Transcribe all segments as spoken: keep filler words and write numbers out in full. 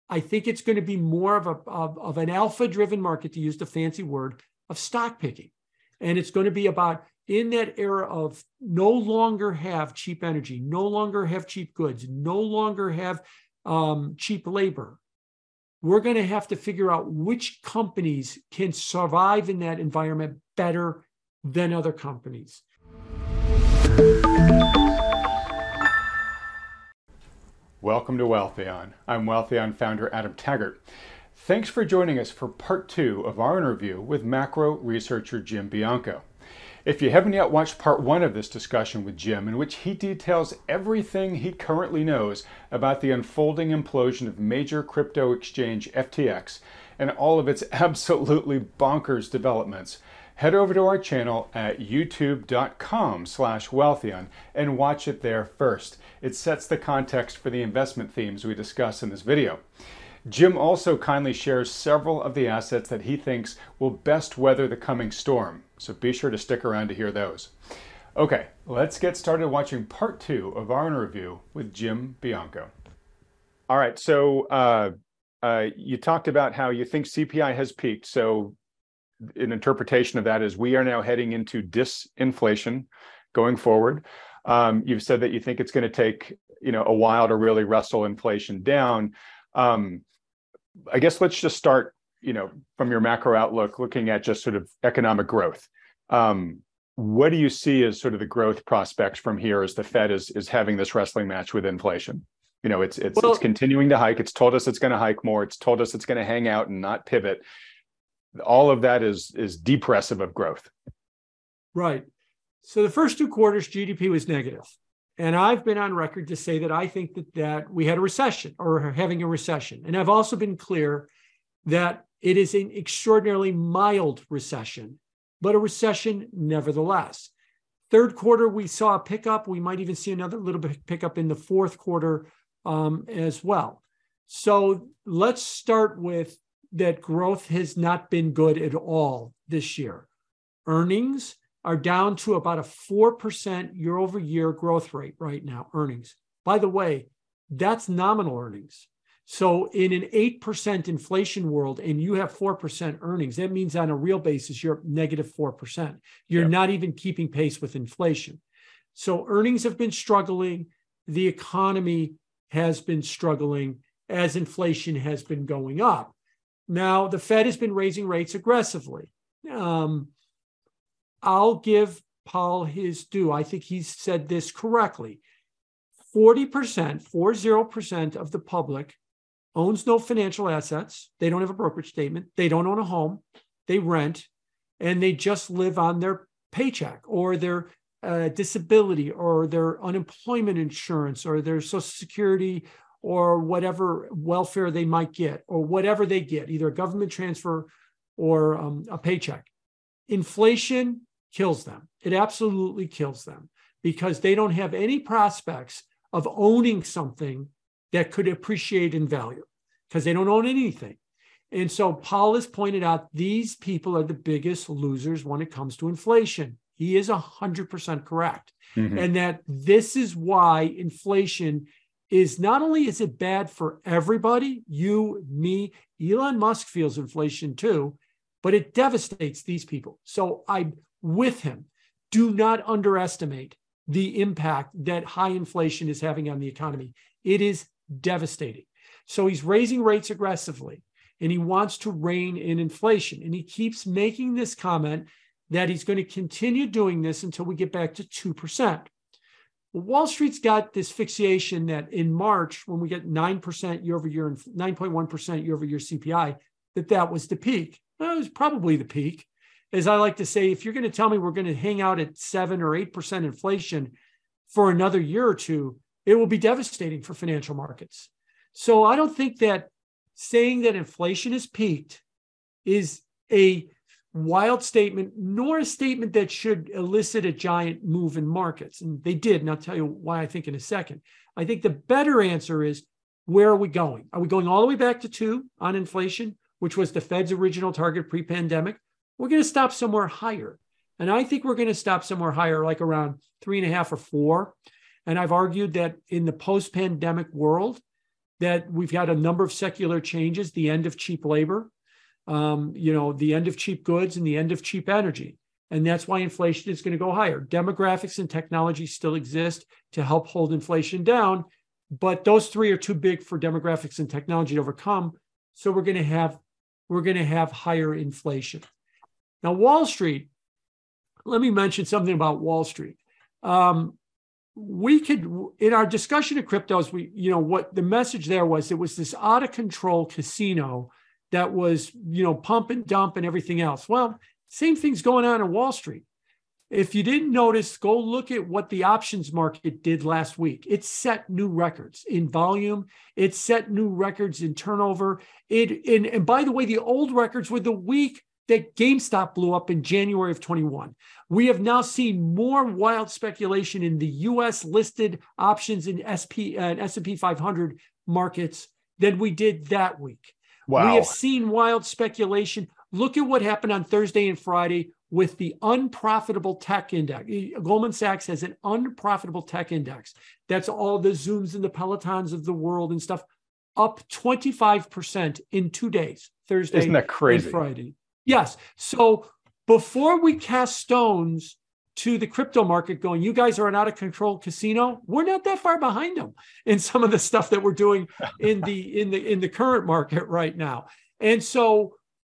I think it's going to be more of, a, of, of an alpha-driven market, to use the fancy word, of stock picking. And it's going to be about, in that era of no longer have cheap energy, no longer have cheap goods, no longer have um, cheap labor, we're going to have to figure out which companies can survive in that environment better than other companies. Welcome to Wealthion. I'm Wealthion founder Adam Taggart. Thanks for joining us for part two of our interview with macro researcher Jim Bianco. If you haven't yet watched part one of this discussion with Jim, in which he details everything he currently knows about the unfolding implosion of major crypto exchange F T X and all of its absolutely bonkers developments, head over to our channel at youtube.com slash Wealthion and watch it there first. It sets the context for the investment themes we discuss in this video. Jim also kindly shares several of the assets that he thinks will best weather the coming storm, so be sure to stick around to hear those. Okay, let's get started watching part two of our interview with Jim Bianco. All right, so uh, uh, you talked about how you think C P I has peaked, so an interpretation of that is we are now heading into disinflation going forward. Um, you've said that you think it's going to take, you know, a while to really wrestle inflation down. Um, I guess let's just start, you know, from your macro outlook, looking at just sort of economic growth. Um, what do you see as sort of the growth prospects from here as the Fed is is having this wrestling match with inflation? You know, it's it's well, it's continuing to hike. It's told us it's going to hike more. It's told us it's going to hang out and not pivot. All of that is is depressive of growth. Right. So the first two quarters, G D P was negative. And I've been on record to say that I think that, that we had a recession or are having a recession. And I've also been clear that it is an extraordinarily mild recession, but a recession nevertheless. Third quarter, we saw a pickup. We might even see another little bit pickup in the fourth quarter um, as well. So let's start with that growth has not been good at all this year. Earnings are down to about a four percent year over year growth rate right now, earnings. By the way, that's nominal earnings. So in an eight percent inflation world and you have four percent earnings, that means on a real basis, you're negative four percent. You're yep. not even keeping pace with inflation. So earnings have been struggling. The economy has been struggling as inflation has been going up. Now, the Fed has been raising rates aggressively. Um, I'll give Paul his due. I think he said this correctly. forty percent, forty percent of the public owns no financial assets. They don't have a brokerage statement. They don't own a home. They rent, and they just live on their paycheck or their uh, disability or their unemployment insurance or their Social Security or whatever welfare they might get or whatever they get, either a government transfer or um, a paycheck. Inflation kills them. It absolutely kills them because they don't have any prospects of owning something that could appreciate in value because they don't own anything. And so Paul has pointed out these people are the biggest losers when it comes to inflation. He is one hundred percent correct. Mm-hmm. And that this is why inflation is not only is it bad for everybody, you, me, Elon Musk feels inflation too, but it devastates these people. So I'm with him. Do not underestimate the impact that high inflation is having on the economy. It is devastating. So he's raising rates aggressively and he wants to rein in inflation. And he keeps making this comment that he's going to continue doing this until we get back to two percent. Well, Wall Street's got this fixation that in March, when we get nine percent year over year and nine point one percent year over year C P I, that that was the peak. Well, it was probably the peak. As I like to say, if you're going to tell me we're going to hang out at seven or eight percent inflation for another year or two, it will be devastating for financial markets. So I don't think that saying that inflation is peaked is a wild statement, nor a statement that should elicit a giant move in markets. And they did, and I'll tell you why I think in a second. I think the better answer is, where are we going? Are we going all the way back to two on inflation, which was the Fed's original target pre-pandemic? We're going to stop somewhere higher. And I think we're going to stop somewhere higher, like around three and a half or four. And I've argued that in the post-pandemic world, that we've got a number of secular changes, the end of cheap labor, um, you know, the end of cheap goods and the end of cheap energy. And that's why inflation is going to go higher. Demographics and technology still exist to help hold inflation down, but those three are too big for demographics and technology to overcome. So we're going to have, we're going to have higher inflation. Now, Wall Street, let me mention something about Wall Street. Um, we could, in our discussion of cryptos, we, you know, what the message there was, it was this out of control casino that was, you know, pump and dump and everything else. Well, same thing's going on in Wall Street. If you didn't notice, go look at what the options market did last week. It set new records in volume. It set new records in turnover. It, and, and by the way, the old records were the week that GameStop blew up in January of twenty-one. We have now seen more wild speculation in the U S listed options in S P and S and P five hundred markets than we did that week. Wow. We have seen wild speculation. Look at what happened on Thursday and Friday with the unprofitable tech index. Goldman Sachs has an unprofitable tech index. That's all the Zooms and the Pelotons of the world and stuff, up twenty-five percent in two days, Thursday Isn't that crazy? and Friday. Yes. So before we cast stones to the crypto market going, you guys are an out of control casino, we're not that far behind them in some of the stuff that we're doing in the in the in the current market right now. And so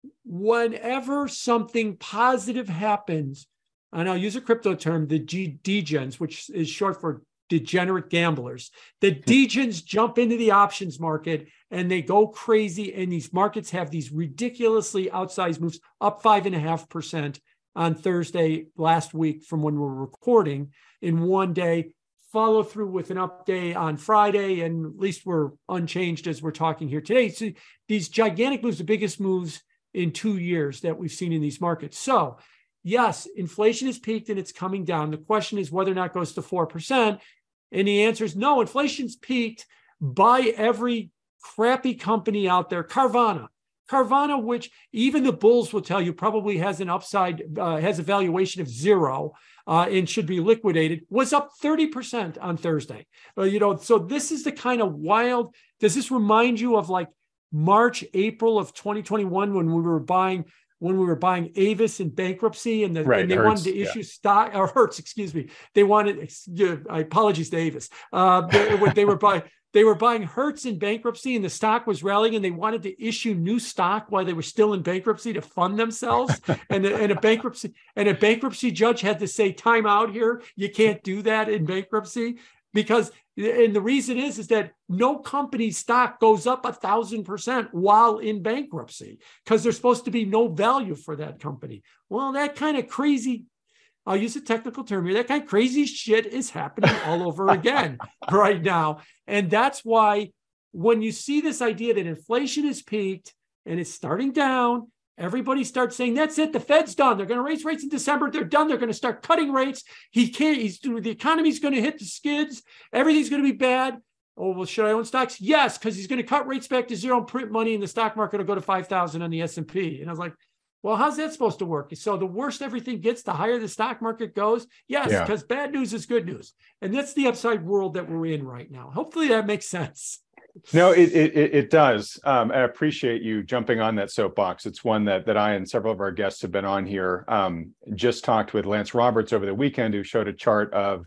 whenever something positive happens, and I'll use a crypto term, the G- degens, which is short for degenerate gamblers, the degens jump into the options market and they go crazy, and these markets have these ridiculously outsized moves, up five and a half percent on Thursday last week from when we're recording in one day, follow through with an update on Friday, and at least we're unchanged as we're talking here today. So these gigantic moves, the biggest moves in two years that we've seen in these markets. So yes, inflation has peaked and it's coming down. The question is whether or not it goes to four percent. And the answer is no, inflation's peaked. Buy every crappy company out there. Carvana, Carvana, which even the bulls will tell you probably has an upside, uh, has a valuation of zero uh, and should be liquidated, was up thirty percent on Thursday. Uh, you know, so this is the kind of wild, does this remind you of like March, April of twenty twenty-one when we were buying when we were buying Avis in bankruptcy and, the, right, and they Hertz, wanted to issue yeah. stock, or Hertz, excuse me. They wanted, I apologies to Avis. Uh, they, they were buying, they were buying Hertz in bankruptcy and the stock was rallying and they wanted to issue new stock while they were still in bankruptcy to fund themselves. and, and a bankruptcy and a bankruptcy judge had to say, time out here. You can't do that in bankruptcy. Because, and the reason is, is that no company's stock goes up a thousand percent while in bankruptcy because there's supposed to be no value for that company. Well, that kind of crazy, I'll use a technical term here, that kind of crazy shit is happening all over again right now. And that's why when you see this idea that inflation has peaked and it's starting down, everybody starts saying, that's it, the Fed's done. They're going to raise rates in December. They're done. They're going to start cutting rates. He can't, he's doing, the economy's going to hit the skids. Everything's going to be bad. Oh, well, should I own stocks? Yes, because he's going to cut rates back to zero and print money and the stock market will go to five thousand on the S and P. And I was like, well, how's that supposed to work? So the worse everything gets, the higher the stock market goes. Yes, Yeah. because bad news is good news. And that's the upside world that we're in right now. Hopefully that makes sense. No, it it, it does. Um, I appreciate you jumping on that soapbox. It's one that that I and several of our guests have been on here. Um, just talked with Lance Roberts over the weekend, who showed a chart of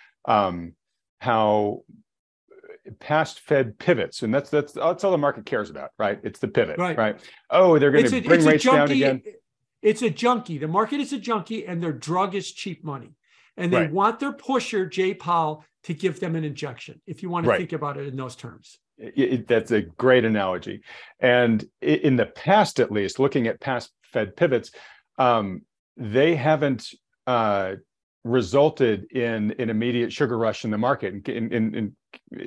um, how past Fed pivots, and that's that's that's all the market cares about, right? It's the pivot, Right. right? Oh, they're going to bring rates down again. It's a junkie. The market is a junkie, and their drug is cheap money. And they Right. want their pusher, Jay Powell, to give them an injection, if you want to Right. think about it in those terms. It, it, that's a great analogy. And i- in the past, at least, looking at past Fed pivots, um, they haven't uh, resulted in an immediate sugar rush in the market. In, in, in,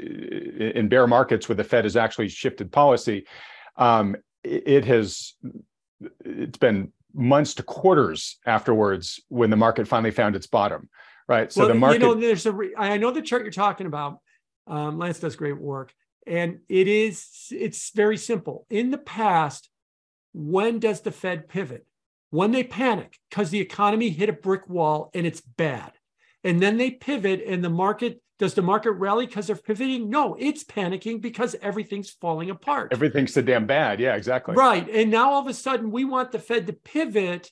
in bear markets where the Fed has actually shifted policy, um, it, it has, it's been months to quarters afterwards when the market finally found its bottom, right? So well, the market- you know, there's a, re- I know the chart you're talking about. Um, Lance does great work. And it is, it's very simple. In the past, when does the Fed pivot? When they panic because the economy hit a brick wall and it's bad. And then they pivot and the market Does the market rally because they're pivoting? No, it's panicking because everything's falling apart. Everything's so damn bad. Yeah, exactly. Right. And now all of a sudden we want the Fed to pivot,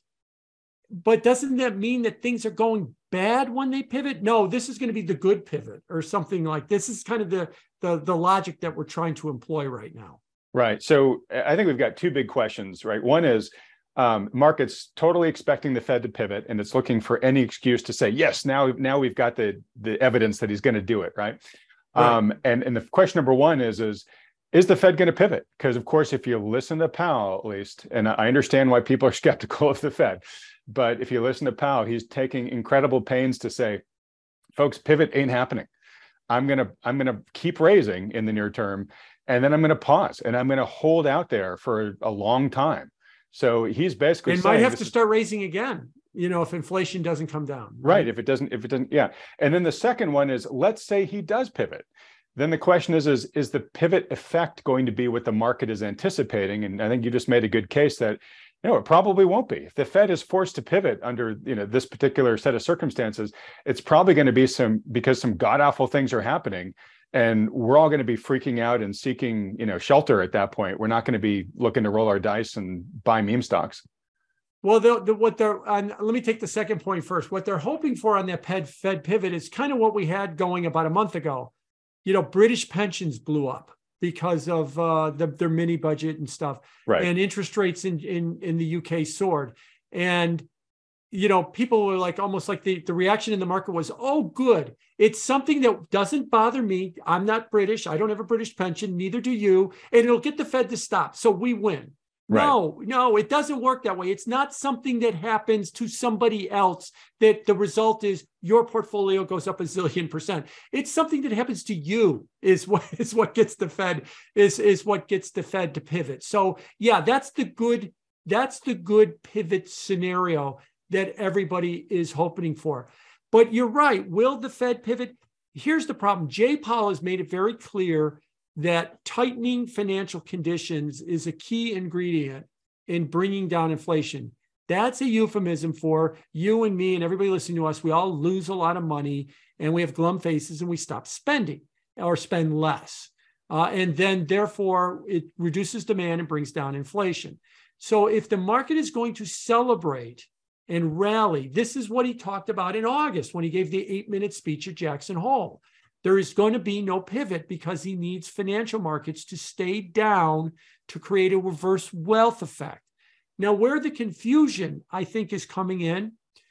but doesn't that mean that things are going bad when they pivot? No, this is going to be the good pivot or something like this. Is kind of the, the, the logic that we're trying to employ right now. Right. So I think we've got two big questions, right? One is um, markets totally expecting the Fed to pivot, and it's looking for any excuse to say, yes, now, now we've got the, the evidence that he's going to do it, right? right. Um, and, and the question number one is, is, is the Fed going to pivot? Because, of course, if you listen to Powell, at least, and I understand why people are skeptical of the Fed, but if you listen to Powell, he's taking incredible pains to say, folks, pivot ain't happening. I'm going to I'm going to keep raising in the near term, and then I'm going to pause, and I'm going to hold out there for a long time. So he's basically and saying, might have to start raising again, you know, if inflation doesn't come down. Right. right. If it doesn't, if it doesn't, yeah. And then the second one is, let's say he does pivot. Then the question is, is, is the pivot effect going to be what the market is anticipating? And I think you just made a good case that, you know, it probably won't be. If the Fed is forced to pivot under, you know, this particular set of circumstances, it's probably going to be some, because some god-awful things are happening. And we're all going to be freaking out and seeking, you know, shelter at that point. We're not going to be looking to roll our dice and buy meme stocks. Well, the, the, what they're, uh, let me take the second point first. What they're hoping for on that Fed, Fed pivot is kind of what we had going about a month ago. You know, British pensions blew up because of uh, the, their mini budget and stuff. Right. And interest rates in, in, in the U K soared. And, you know, people were like, almost like the, the reaction in the market was, oh, good. It's something that doesn't bother me. I'm not British. I don't have a British pension. Neither do you. And it'll get the Fed to stop. So we win. Right. No, no, it doesn't work that way. It's not something that happens to somebody else that the result is your portfolio goes up a zillion percent. It's something that happens to you is what is what gets the Fed is, is what gets the Fed to pivot. So yeah, that's the good, that's the good pivot scenario that everybody is hoping for. But you're right. Will the Fed pivot? Here's the problem. Jay Powell has made it very clear that tightening financial conditions is a key ingredient in bringing down inflation. That's a euphemism for you and me and everybody listening to us. We all lose a lot of money and we have glum faces and we stop spending or spend less. Uh, and then therefore it reduces demand and brings down inflation. So if the market is going to celebrate and rally, this is what he talked about in August when he gave the eight minute speech at Jackson Hole. There is going to be no pivot because he needs financial markets to stay down to create a reverse wealth effect. Now, where the confusion, I think, is coming in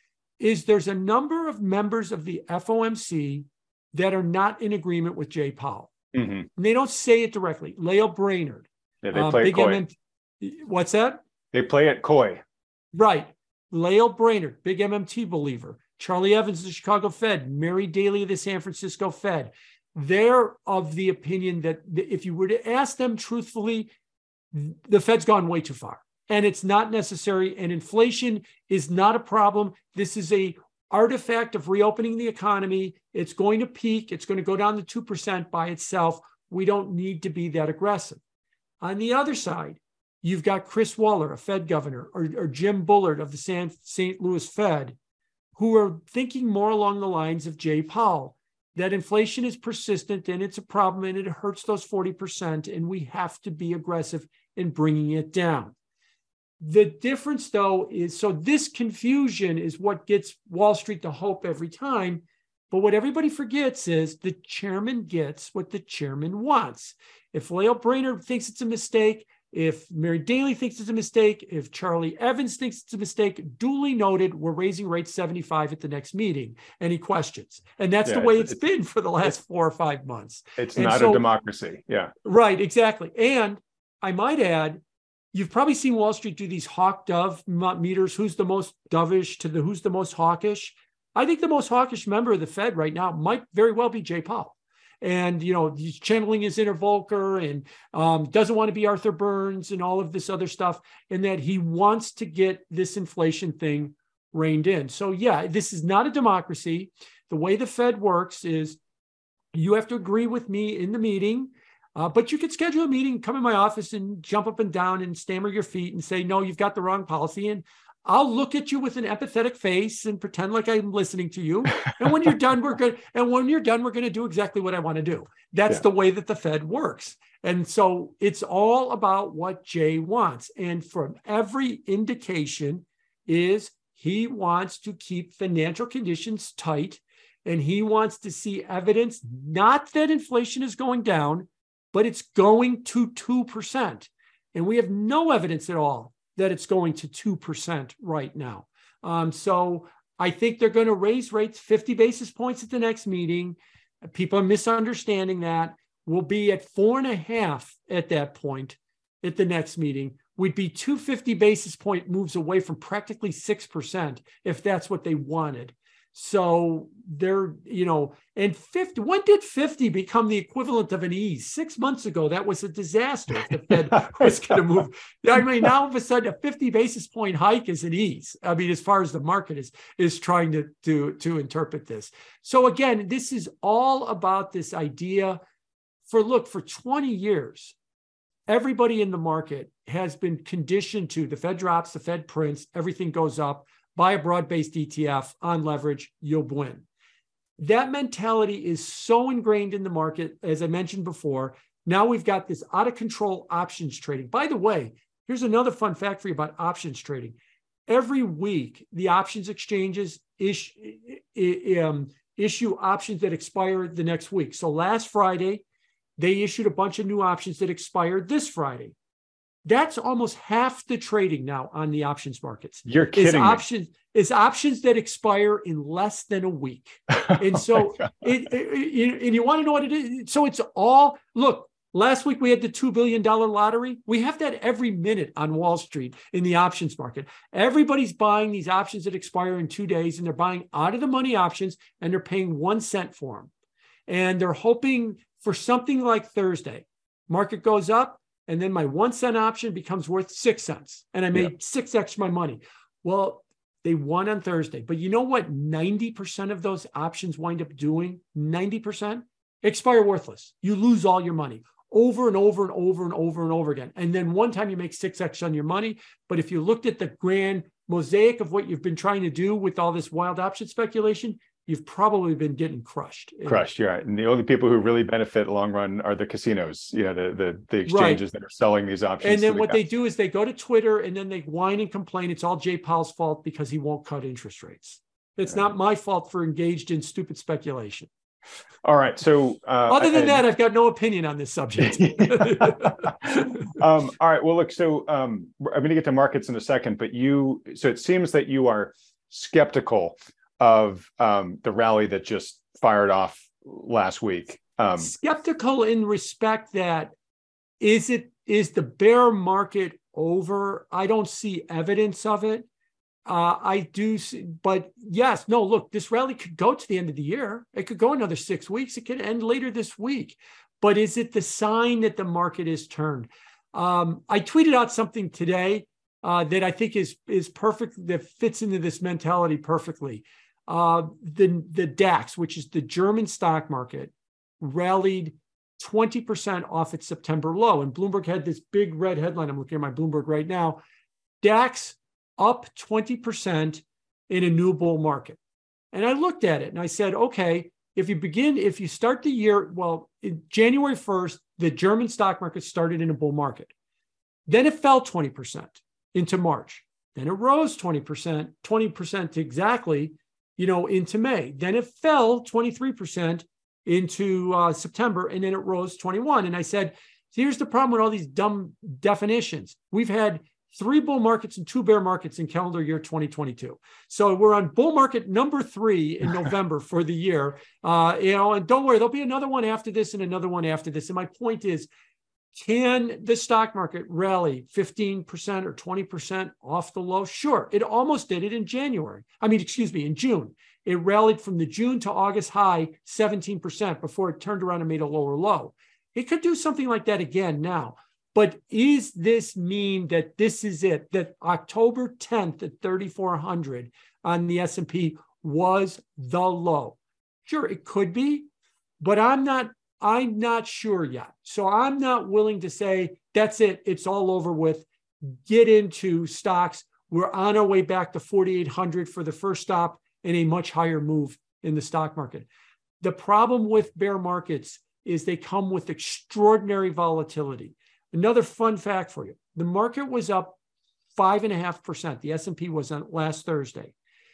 is there's a number of members of the F O M C that are not in agreement with Jay Powell. Mm-hmm. And they don't say it directly. Lael Brainerd. Yeah, they play um, it coy. M M- What's that? They play it coy. Right. Lael Brainerd, big M M T believer. Charlie Evans, the Chicago Fed, Mary Daly of the San Francisco Fed. They're of the opinion that if you were to ask them truthfully, the Fed's gone way too far and it's not necessary. And inflation is not a problem. This is a artifact of reopening the economy. It's going to peak. It's going to go down to two percent by itself. We don't need to be that aggressive. On the other side, you've got Chris Waller, a Fed governor, or, or Jim Bullard of the San, Saint Louis Fed, who are thinking more along the lines of Jay Powell, that inflation is persistent and it's a problem and it hurts those forty percent and we have to be aggressive in bringing it down. The difference, though, is so this confusion is what gets Wall Street to hope every time. But what everybody forgets is the chairman gets what the chairman wants. If Lael Brainerd thinks it's a mistake, if Mary Daly thinks it's a mistake, if Charlie Evans thinks it's a mistake, duly noted, we're raising rates seventy-five at the next meeting. Any questions? And that's yeah, the way it's, it's been for the last four or five months. It's and not so, a democracy. Yeah. Right, exactly. And I might add, you've probably seen Wall Street do these hawk dove meters. Who's the most dovish to the who's the most hawkish? I think the most hawkish member of the Fed right now might very well be Jay Powell. And, you know, he's channeling his inner Volcker and um, doesn't want to be Arthur Burns and all of this other stuff, and that he wants to get this inflation thing reined in. So, yeah, this is not a democracy. The way the Fed works is you have to agree with me in the meeting, uh, but you could schedule a meeting, come in my office and jump up and down and stammer your feet and say, no, you've got the wrong policy. And I'll look at you with an empathetic face and pretend like I'm listening to you. And when you're done, we're good. And when you're done, we're going to do exactly what I want to do. That's yeah. the way that the Fed works. And so it's all about what Jay wants. And from every indication is he wants to keep financial conditions tight. And he wants to see evidence, not that inflation is going down, but it's going to two percent. And we have no evidence at all that it's going to two percent right now. Um, so I think they're going to raise rates fifty basis points at the next meeting. People are misunderstanding that. We'll be at four and a half at that point at the next meeting. We'd be two hundred fifty basis point moves away from practically six percent if that's what they wanted. So they're, you know, and fifty, when did fifty become the equivalent of an ease? Six months ago, that was a disaster if the Fed was going to move. I mean, now all of a sudden a fifty basis point hike is an ease. I mean, as far as the market is, is trying to, to, to interpret this. So again, this is all about this idea for, look, for twenty years, everybody in the market has been conditioned to the Fed drops, the Fed prints, everything goes up. Buy a broad-based E T F on leverage, you'll win. That mentality is so ingrained in the market, as I mentioned before. Now we've got this out-of-control options trading. By the way, here's another fun fact for you about options trading. Every week, the options exchanges issue, um, issue options that expire the next week. So last Friday, they issued a bunch of new options that expired this Friday. That's almost half the trading now on the options markets. You're kidding is options, me. Is options that expire in less than a week. And so, oh it, it, and you want to know what it is? So it's all, look, last week we had the two billion dollars lottery. We have that every minute on Wall Street in the options market. Everybody's buying these options that expire in two days, and they're buying out of the money options, and they're paying one cent for them. And they're hoping for something like Thursday. Market goes up, and then my one cent option becomes worth six cents. And I made yeah. six X my money. Well, they won on Thursday. But you know what ninety percent of those options wind up doing? ninety percent expire worthless. You lose all your money over and over and over and over and over again. And then one time you make six X on your money. But if you looked at the grand mosaic of what you've been trying to do with all this wild option speculation, you've probably been getting crushed. Crushed, you're right. And the only people who really benefit long run are the casinos, you know, the the, the exchanges right. that are selling these options. And then the what guys. they do is they go to Twitter and then they whine and complain. It's all Jay Powell's fault because he won't cut interest rates. It's right. not my fault for engaged in stupid speculation. All right. So uh, other than I, that, I've got no opinion on this subject. um, all right. Well, look, so um, I'm going to get to markets in a second, but you, so it seems that you are skeptical of um, the rally that just fired off last week. Um, Skeptical in respect that is it is the bear market over? I don't see evidence of it. Uh, I do, see, but yes, no. Look, this rally could go to the end of the year. It could go another six weeks. It could end later this week. But is it the sign that the market is turned? Um, I tweeted out something today uh, that I think is is perfect. That fits into this mentality perfectly. Uh, the, the DAX, which is the German stock market, rallied twenty percent off its September low. And Bloomberg had this big red headline. I'm looking at my Bloomberg right now. DAX up twenty percent in a new bull market. And I looked at it and I said, okay, if you begin, if you start the year, well, in January first, the German stock market started in a bull market. Then it fell twenty percent into March. Then it rose twenty percent, twenty percent exactly, you know, into May. Then it fell twenty-three percent into uh, September, and then it rose twenty-one. And I said, here's the problem with all these dumb definitions. We've had three bull markets and two bear markets in calendar year twenty twenty-two. So we're on bull market number three in November for the year. Uh, you know, and don't worry, there'll be another one after this and another one after this. And my point is, can the stock market rally fifteen percent or twenty percent off the low? Sure, it almost did it in January. I mean, excuse me, in June. It rallied from the June to August high seventeen percent before it turned around and made a lower low. It could do something like that again now. But is this mean that this is it, that October tenth at thirty-four hundred on the S and P was the low? Sure, it could be, but I'm not I'm not sure yet. So I'm not willing to say that's it, it's all over with. Get into stocks We're on our way back to forty-eight hundred for the first stop and a much higher move in the stock market. The problem with bear markets is they come with extraordinary volatility. Another fun fact for you, the market was up five and a half percent. The S and P was on last Thursday.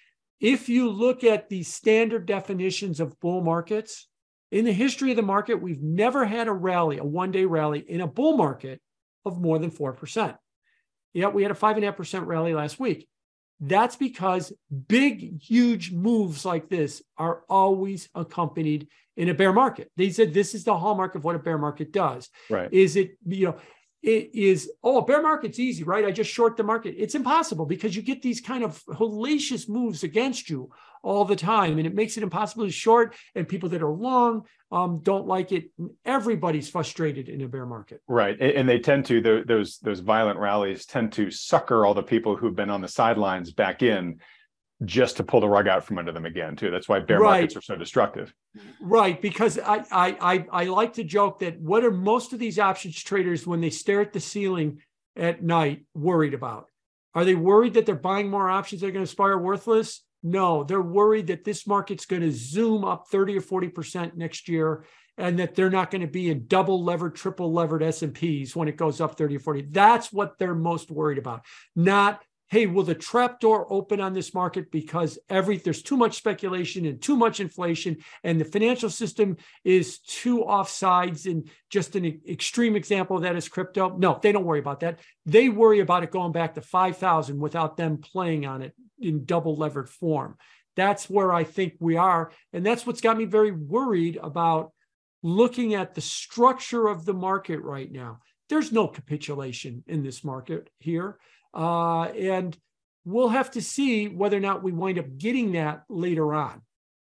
If you look at the standard definitions of bull markets, in the history of the market, we've never had a rally, a one-day rally in a bull market of more than four percent. Yet we had a five and a half percent rally last week. That's because big, huge moves like this are always accompanied in a bear market. They said this is the hallmark of what a bear market does. Right. Is it, you know, it is, oh, a bear market's easy, right? I just short the market. It's impossible because you get these kind of hellacious moves against you all the time, and it makes it impossible to short, and people that are long um, don't like it. Everybody's frustrated in a bear market. Right. And they tend to, those, those violent rallies tend to sucker all the people who've been on the sidelines back in just to pull the rug out from under them again, too. That's why bear right. markets are so destructive. Right. Because I, I, I, I like to joke that what are most of these options traders, when they stare at the ceiling at night, worried about? Are they worried that they're buying more options that are going to expire worthless? No, they're worried that this market's going to zoom up thirty or forty percent next year, and that they're not going to be in double levered, triple levered S and Ps when it goes up thirty or forty. That's what they're most worried about. Not, hey, will the trapdoor open on this market because every there's too much speculation and too much inflation, and the financial system is too offsides, and just an extreme example of that is crypto. No, they don't worry about that. They worry about it going back to five thousand without them playing on it in double levered form. That's where I think we are. And that's what's got me very worried about looking at the structure of the market right now. There's no capitulation in this market here. Uh, and we'll have to see whether or not we wind up getting that later on.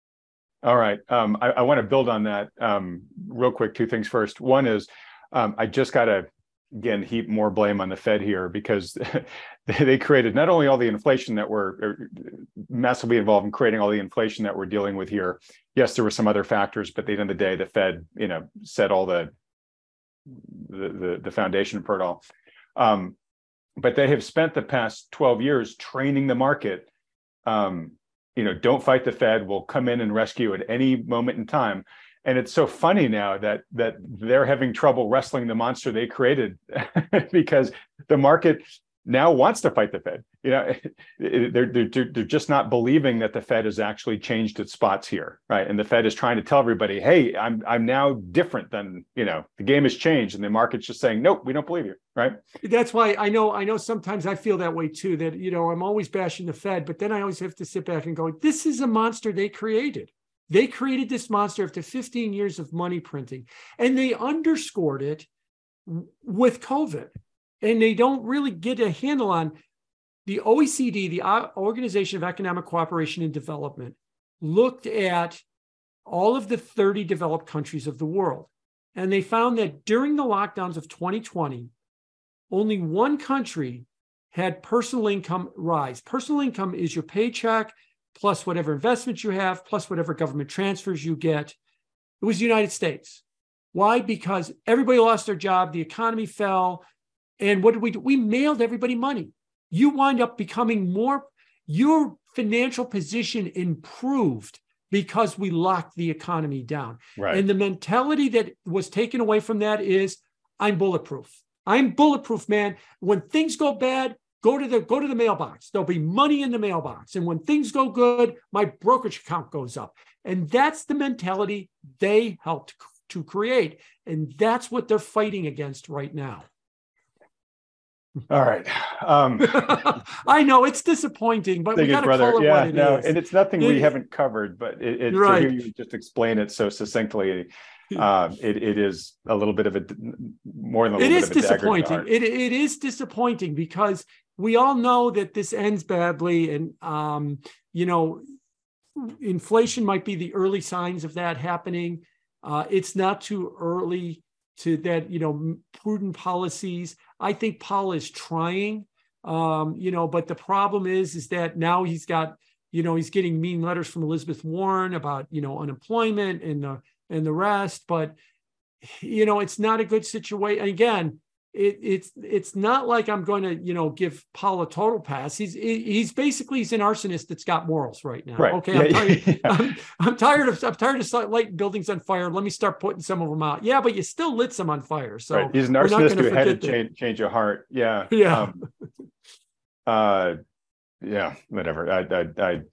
All right. Um, I, I want to build on that um, real quick. Two things. First, one is um, I just got to, again, heap more blame on the Fed here, because they created not only all the inflation that we're massively involved in creating all the inflation that we're dealing with here. Yes, there were some other factors, but at the end of the day, the Fed, you know, set all the the the, the foundation for it all. Um, but they have spent the past twelve years training the market. Um, you know, don't fight the Fed. We'll come in and rescue at any moment in time. And it's so funny now that that they're having trouble wrestling the monster they created because the market now wants to fight the Fed. You know, they're, they're, they're just not believing that the Fed has actually changed its spots here, right? And the Fed is trying to tell everybody, hey, I'm I'm now different than, you know, the game has changed, and the market's just saying, nope, we don't believe you, right? That's why I know, I know sometimes I feel that way too, that, you know, I'm always bashing the Fed, but then I always have to sit back and go, this is a monster they created. They created this monster after fifteen years of money printing, and they underscored it with COVID. And they don't really get a handle on the O E C D, the Organization of Economic Cooperation and Development, looked at all of the thirty developed countries of the world. And they found that during the lockdowns of twenty twenty, only one country had personal income rise. Personal income is your paycheck plus whatever investments you have, plus whatever government transfers you get. It was the United States. Why? Because everybody lost their job, the economy fell, and what did we do? We mailed everybody money. You wind up becoming more, your financial position improved because we locked the economy down. Right. And the mentality that was taken away from that is, I'm bulletproof. I'm bulletproof, man. When things go bad, Go to the go to the mailbox. There'll be money in the mailbox. And when things go good, my brokerage account goes up. And that's the mentality they helped to create. And that's what they're fighting against right now. All right. Um, I know it's disappointing, but we got to call it yeah, what it no, is. And it's nothing it, we haven't covered, but it, it, right. to hear you just explain it so succinctly, um, it, it is a little bit of a more than a little it bit is of a disappointing. It, it is disappointing because we all know that this ends badly, and um, you know, inflation might be the early signs of that happening. Uh, it's not too early to that, you know, prudent policies. I think Powell is trying, um, you know, but the problem is, is that now he's got, you know, he's getting mean letters from Elizabeth Warren about, you know, unemployment and the and the rest. But, you know, it's not a good situation. Again, it, it's it's not like I'm going to, you know, give Powell a total pass. He's he's basically he's an arsonist that's got morals right now. Right. Okay, yeah, I'm tired. yeah. I'm, I'm tired of I'm tired of lighting buildings on fire. Let me start putting some of them out. Yeah, but you still lit some on fire. So right. He's an we're not arsonist who gonna had a forget that. change, change of heart. Yeah. Yeah. Um, uh, yeah. Whatever. I I. I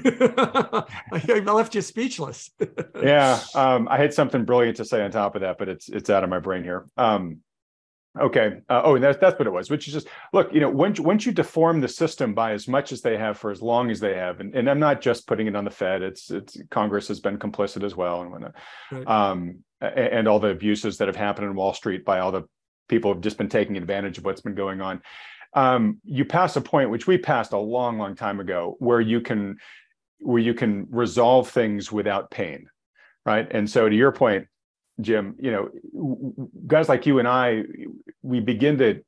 I left you speechless. yeah, um, I had something brilliant to say on top of that, but it's it's out of my brain here. Um, okay. Uh, oh, and that's that's what it was. Which is just look, you know, once once you deform the system by as much as they have for as long as they have, and, and I'm not just putting it on the Fed. It's it's Congress has been complicit as well, and whatnot. Right. Um, and, and all the abuses that have happened in Wall Street by all the people who've just been taking advantage of what's been going on. Um, you pass a point, which we passed a long, long time ago, where you can where you can resolve things without pain, right? And so to your point, Jim, you know, guys like you and I, we begin to,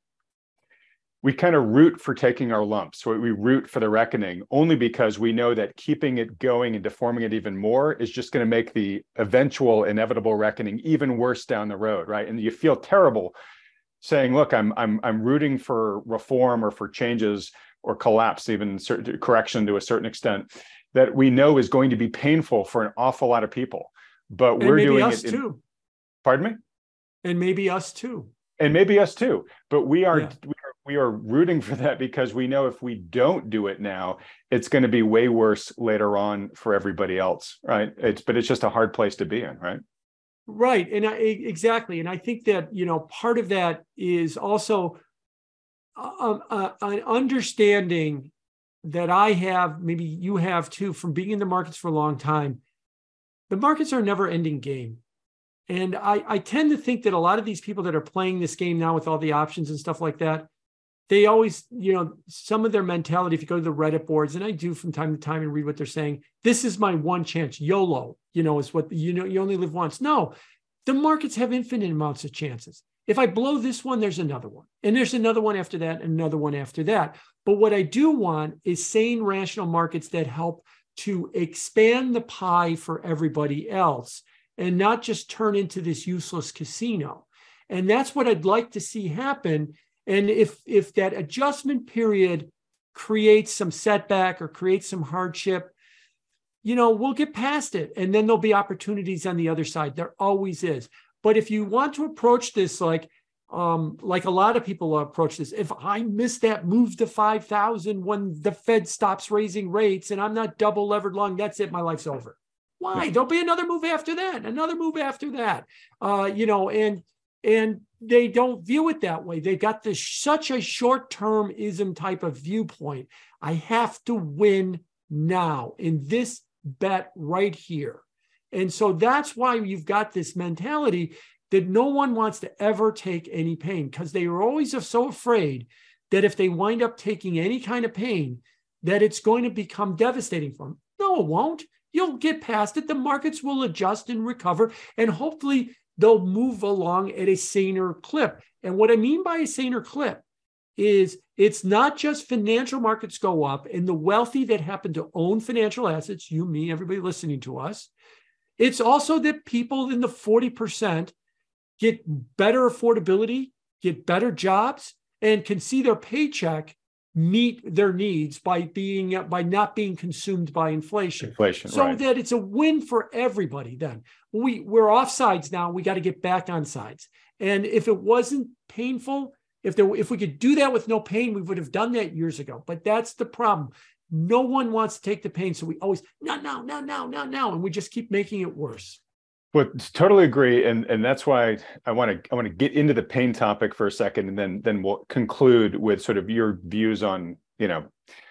we kind of root for taking our lumps. We root for the reckoning only because we know that keeping it going and deforming it even more is just going to make the eventual inevitable reckoning even worse down the road, right? And you feel terrible saying, look, I'm I'm I'm rooting for reform or for changes or collapse, even certain correction to a certain extent, that we know is going to be painful for an awful lot of people. But and we're maybe doing us it in, too. Pardon me? And maybe us too. And maybe us too. But we are, yeah. we are we are rooting for that because we know if we don't do it now, it's going to be way worse later on for everybody else, right? It's but it's just a hard place to be in, right? Right. And I, exactly. And I think that, you know, part of that is also um, uh, an understanding that I have, maybe you have too, from being in the markets for a long time. The markets are a never ending game. And I, I tend to think that a lot of these people that are playing this game now with all the options and stuff like that, they always, you know, some of their mentality, if you go to the Reddit boards, and I do from time to time and read what they're saying, this is my one chance. YOLO, you know, is what, you know, you only live once. No, the markets have infinite amounts of chances. If I blow this one, there's another one. And there's another one after that, and another one after that. But what I do want is sane, rational markets that help to expand the pie for everybody else and not just turn into this useless casino. And that's what I'd like to see happen. And if, if that adjustment period creates some setback or creates some hardship, you know, we'll get past it. And then there'll be opportunities on the other side. There always is. But if you want to approach this like, um, like a lot of people approach this, if I miss that move to five thousand when the Fed stops raising rates and I'm not double levered long, that's it, my life's over. Why? There'll be another move after that, another move after that. Uh, you know, and and they don't view it that way. They got this such a short-termism type of viewpoint. I have to win now in this bet right here. And so that's why you've got this mentality that no one wants to ever take any pain, because they are always so afraid that if they wind up taking any kind of pain, that it's going to become devastating for them. No, it won't. You'll get past it. The markets will adjust and recover, and hopefully they'll move along at a saner clip. And what I mean by a saner clip is it's not just financial markets go up and the wealthy that happen to own financial assets, you, me, everybody listening to us. It's also that people in the forty percent get better affordability, get better jobs, and can see their paycheck meet their needs by being by not being consumed by inflation. Inflation, so right. that it's a win for everybody. Then we we're off sides now. We got to get back on sides. And if it wasn't painful, if there if we could do that with no pain, we would have done that years ago. But that's the problem. No one wants to take the pain, so we always no no no no no no, and we just keep making it worse. Well, totally agree, and and that's why I want to I want to get into the pain topic for a second, and then then we'll conclude with sort of your views on, you know,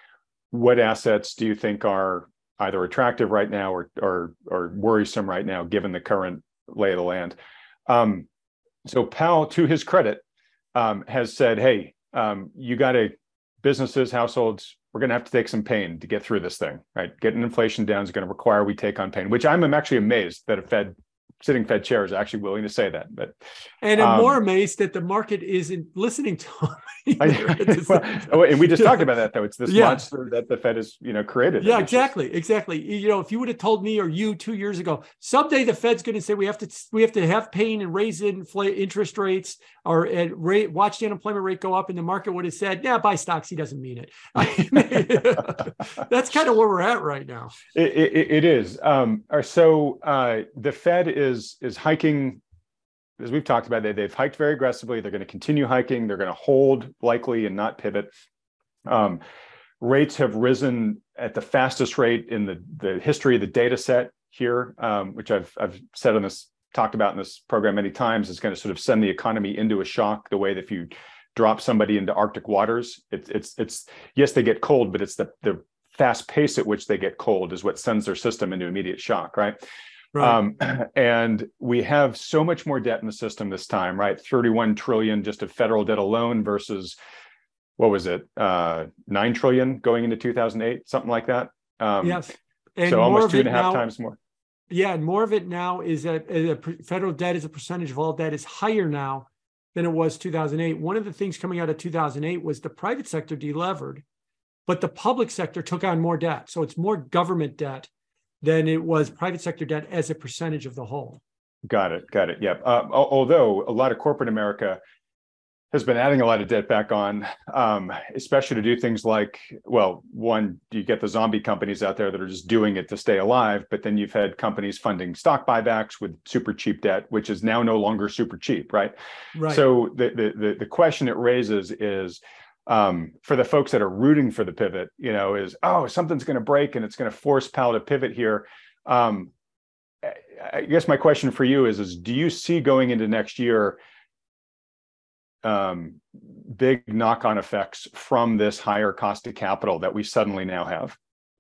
what assets do you think are either attractive right now or or or worrisome right now given the current lay of the land. Um, so Powell, to his credit, um, has said, "Hey, um, you got to businesses, households. We're going to have to take some pain to get through this thing, right? Getting inflation down is going to require we take on pain." Which I'm, I'm actually amazed that a Fed sitting Fed chair is actually willing to say that. But and I'm um, more amazed that the market isn't listening to him. I, well, and we just talked about that, though. It's this yeah. monster that the Fed has, you know, created. Yeah, exactly, just... exactly. You know, if you would have told me or you two years ago, someday the Fed's going to say we have to we have to have pain and raise infl- interest rates or uh, rate, watch the unemployment rate go up, and the market would have said, "Yeah, buy stocks." He doesn't mean it. I mean, that's kind of where we're at right now. It, it, it is. Um, so uh, the Fed is is hiking. As we've talked about, they, they've hiked very aggressively. They're going to continue hiking. They're going to hold likely and not pivot. Um, rates have risen at the fastest rate in the, the history of the data set here, um, which I've, I've said on this, talked about in this program many times, is going to sort of send the economy into a shock the way that if you drop somebody into Arctic waters, it's, it's, it's yes, they get cold, but it's the, the fast pace at which they get cold is what sends their system into immediate shock, right? Right. Um, and we have so much more debt in the system this time, right? thirty-one trillion just of federal debt alone versus, what was it? Uh, nine trillion going into two thousand eight, something like that. Um, yes. And so almost two and a half now, times more. Yeah. And more of it now is that uh, federal debt as a percentage of all debt is higher now than it was two thousand eight. One of the things coming out of two thousand eight was the private sector delevered, but the public sector took on more debt. So it's more government debt than it was private sector debt as a percentage of the whole. Got it. Got it. Yeah. Uh, although a lot of corporate America has been adding a lot of debt back on, um, especially to do things like, well, one, you get the zombie companies out there that are just doing it to stay alive, but then you've had companies funding stock buybacks with super cheap debt, which is now no longer super cheap, right? Right. So the the the question it raises is, Um, for the folks that are rooting for the pivot, you know, is, oh, something's going to break and it's going to force Powell to pivot here. Um, I guess my question for you is, is do you see going into next year um, big knock-on effects from this higher cost of capital that we suddenly now have?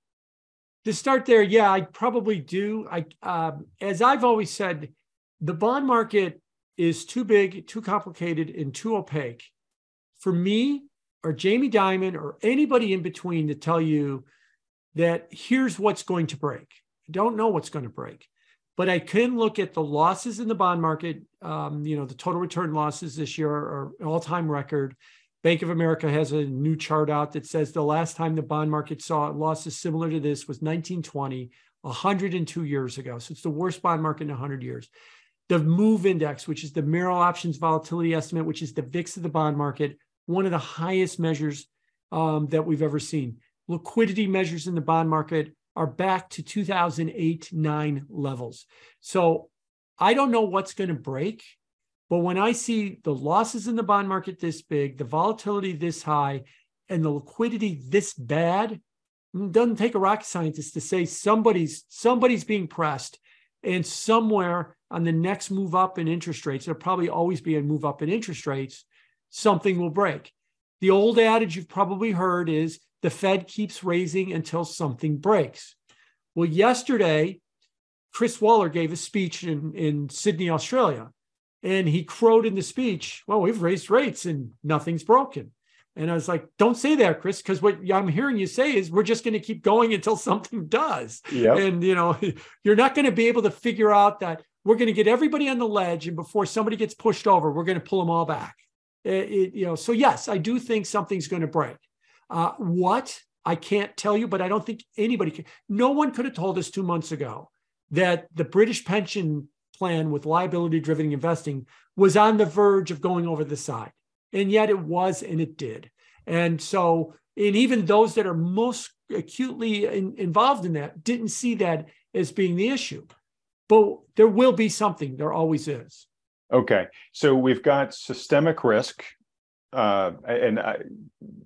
To start there, yeah, I probably do. I, um, as I've always said, the bond market is too big, too complicated, and too opaque for me or Jamie Dimon or anybody in between to tell you that here's what's going to break. I don't know what's going to break, but I can look at the losses in the bond market. Um, you know, the total return losses this year are an all-time record. Bank of America has a new chart out that says the last time the bond market saw losses similar to this was nineteen twenty, one hundred two years ago. So it's the worst bond market in one hundred years. The MOVE index, which is the Merrill Options Volatility Estimate, which is the V I X of the bond market, one of the highest measures um, that we've ever seen. Liquidity measures in the bond market are back to two thousand eight nine levels. So I don't know what's going to break, but when I see the losses in the bond market this big, the volatility this high, and the liquidity this bad, it doesn't take a rocket scientist to say somebody's somebody's being pressed, and somewhere on the next move up in interest rates, there'll probably always be a move up in interest rates, something will break. The old adage you've probably heard is the Fed keeps raising until something breaks. Well, yesterday, Chris Waller gave a speech in, in Sydney, Australia, and he crowed in the speech, well, we've raised rates and nothing's broken. And I was like, don't say that, Chris, because what I'm hearing you say is we're just going to keep going until something does. Yep. And, you know, you're not going to be able to figure out that we're going to get everybody on the ledge, and before somebody gets pushed over, we're going to pull them all back. It, it, you know, so yes, I do think something's going to break. Uh, what? I can't tell you, but I don't think anybody can. No one could have told us two months ago that the British pension plan with liability-driven investing was on the verge of going over the side. And yet it was, and it did. And so, and even those that are most acutely in, involved in that didn't see that as being the issue. But there will be something. There always is. Okay. So we've got systemic risk, uh, and I'm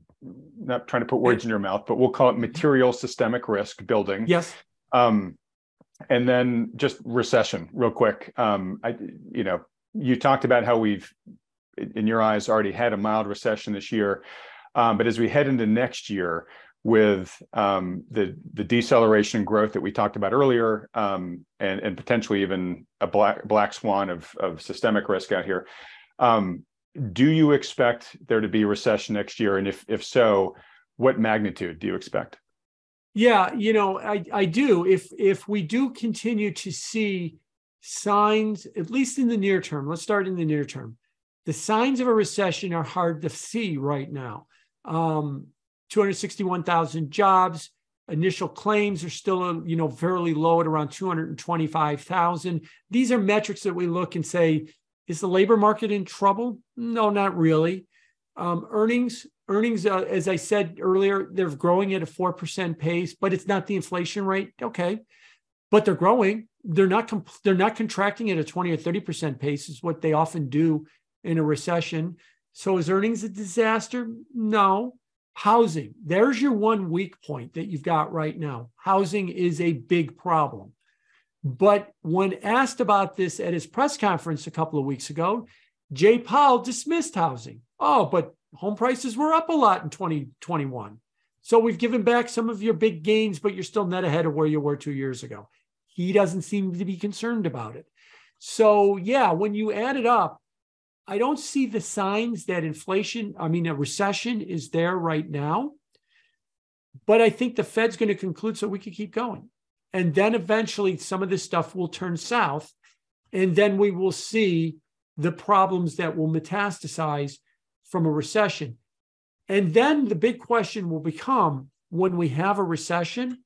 not trying to put words in your mouth, but we'll call it material systemic risk building. Yes. Um, and then just recession real quick. Um, I, you know, you talked about how we've, in your eyes, already had a mild recession this year. Um, but as we head into next year with um, the, the deceleration in growth that we talked about earlier, um, and, and potentially even a black, black swan of, of systemic risk out here, um, do you expect there to be a recession next year? And if, if so, what magnitude do you expect? Yeah, you know, I, I do. If, if we do continue to see signs, at least in the near term, let's start in the near term. The signs of a recession are hard to see right now. Um, two hundred sixty-one thousand jobs. Initial claims are still, you know, fairly low at around two hundred twenty-five thousand. These are metrics that we look and say, is the labor market in trouble? No, not really. Um, earnings, earnings, uh, as I said earlier, they're growing at a four percent pace, but it's not the inflation rate. Okay, but they're growing. They're not. Comp- they're not contracting at a twenty or thirty percent pace, is what they often do in a recession. So is earnings a disaster? No. Housing, there's your one weak point that you've got right now. Housing is a big problem. But when asked about this at his press conference a couple of weeks ago, Jay Powell dismissed housing. Oh, but home prices were up a lot in twenty twenty-one. So we've given back some of your big gains, but you're still net ahead of where you were two years ago. He doesn't seem to be concerned about it. So yeah, when you add it up, I don't see the signs that inflation, I mean, a recession is there right now, but I think the Fed's going to conclude so we can keep going. And then eventually some of this stuff will turn south, and then we will see the problems that will metastasize from a recession. And then the big question will become, when we have a recession,